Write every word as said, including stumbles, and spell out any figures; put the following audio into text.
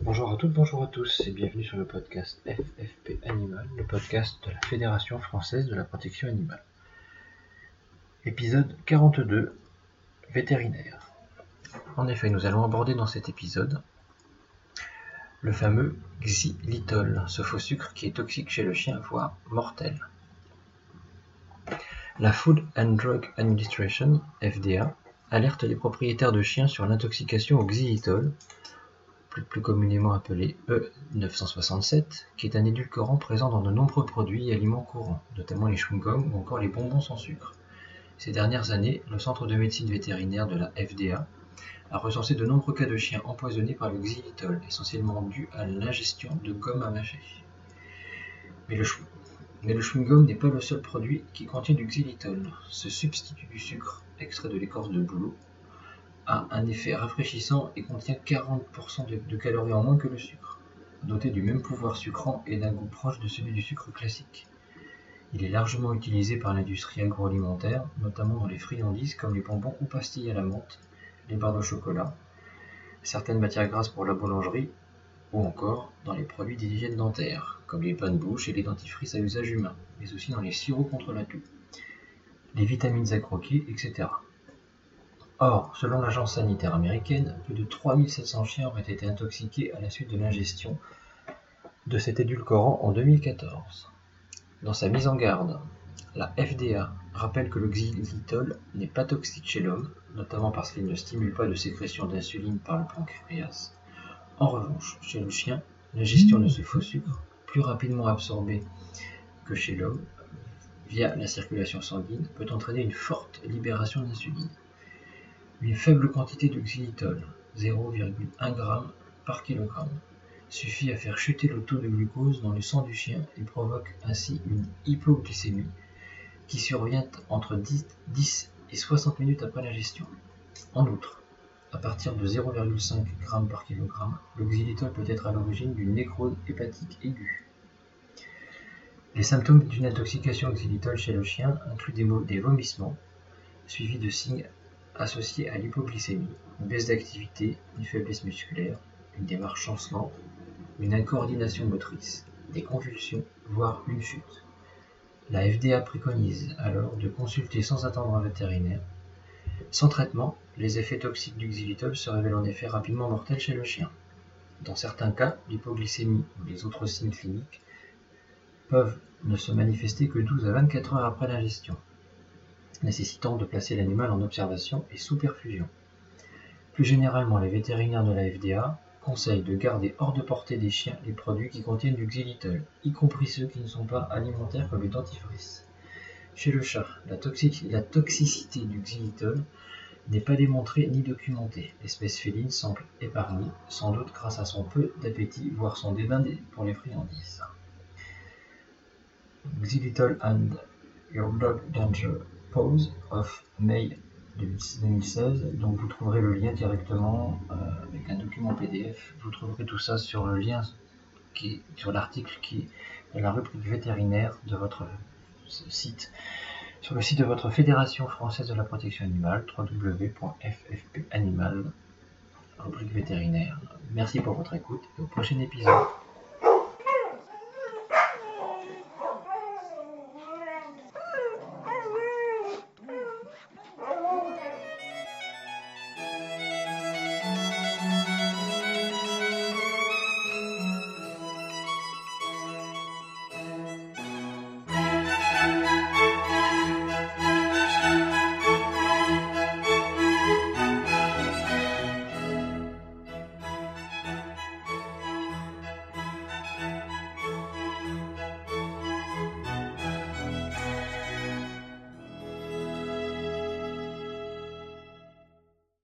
Bonjour à toutes, bonjour à tous et bienvenue sur le podcast F F P Animal, le podcast de la Fédération Française de la Protection Animale. Épisode quarante-deux, vétérinaire. En effet, nous allons aborder dans cet épisode le fameux xylitol, ce faux sucre qui est toxique chez le chien, voire mortel. La Food and Drug Administration, F D A, alerte les propriétaires de chiens sur l'intoxication au xylitol, plus, plus communément appelé E neuf cent soixante-sept, qui est un édulcorant présent dans de nombreux produits et aliments courants, notamment les chewing-gums ou encore les bonbons sans sucre. Ces dernières années, le Centre de médecine vétérinaire de la F D A a recensé de nombreux cas de chiens empoisonnés par le xylitol, essentiellement dû à l'ingestion de gomme à mâcher. Mais le, chou- mais le chewing-gum n'est pas le seul produit qui contient du xylitol. Ce substitut du sucre, extrait de l'écorce de bouleau, a un effet rafraîchissant et contient quarante pour cent de, de calories en moins que le sucre, doté du même pouvoir sucrant et d'un goût proche de celui du sucre classique. Il est largement utilisé par l'industrie agroalimentaire, notamment dans les friandises comme les bonbons ou pastilles à la menthe, les barres de chocolat, certaines matières grasses pour la boulangerie, ou encore dans les produits d'hygiène dentaire, comme les pains de bouche et les dentifrices à usage humain, mais aussi dans les sirops contre la toux, les vitamines à croquer, et cetera. Or, selon l'agence sanitaire américaine, plus de trois mille sept cents chiens auraient été intoxiqués à la suite de l'ingestion de cet édulcorant en deux mille quatorze. Dans sa mise en garde, la F D A rappelle que le xylitol n'est pas toxique chez l'homme, notamment parce qu'il ne stimule pas de sécrétion d'insuline par le pancréas. En revanche, chez le chien, l'ingestion de ce faux sucre, plus rapidement absorbé que chez l'homme, via la circulation sanguine, peut entraîner une forte libération d'insuline. Une faible quantité de xylitol, zéro virgule un g par kilogramme, suffit à faire chuter le taux de glucose dans le sang du chien et provoque ainsi une hypoglycémie qui survient entre dix et soixante minutes après l'ingestion. En outre, à partir de zéro virgule cinq g par kilogramme, le xylitol peut être à l'origine d'une nécrose hépatique aiguë. Les symptômes d'une intoxication au xylitol chez le chien incluent des, des vomissements, suivis de signes associés à l'hypoglycémie, une baisse d'activité, une faiblesse musculaire, une démarche chancelante, une incoordination motrice, des convulsions, voire une chute. La F D A préconise alors de consulter sans attendre un vétérinaire. Sans traitement, les effets toxiques du xylitol se révèlent en effet rapidement mortels chez le chien. Dans certains cas, l'hypoglycémie ou les autres signes cliniques peuvent ne se manifester que douze à vingt-quatre heures après l'ingestion, nécessitant de placer l'animal en observation et sous perfusion. Plus généralement, les vétérinaires de la F D A conseillent de garder hors de portée des chiens les produits qui contiennent du xylitol, y compris ceux qui ne sont pas alimentaires comme les dentifrices. Chez le chat, la, toxic- la toxicité du xylitol n'est pas démontrée ni documentée. L'espèce féline semble épargnée, sans doute grâce à son peu d'appétit, voire son dédain pour les friandises. Xylitol and Your Dog Danger Pause of May deux mille seize, donc vous trouverez le lien directement euh, avec un document P D F. Vous trouverez tout ça sur le lien qui est sur l'article qui est dans la rubrique vétérinaire de votre site, sur le site de votre Fédération Française de la Protection Animale, w w w point f f p animal, rubrique vétérinaire. Merci pour votre écoute et au prochain épisode.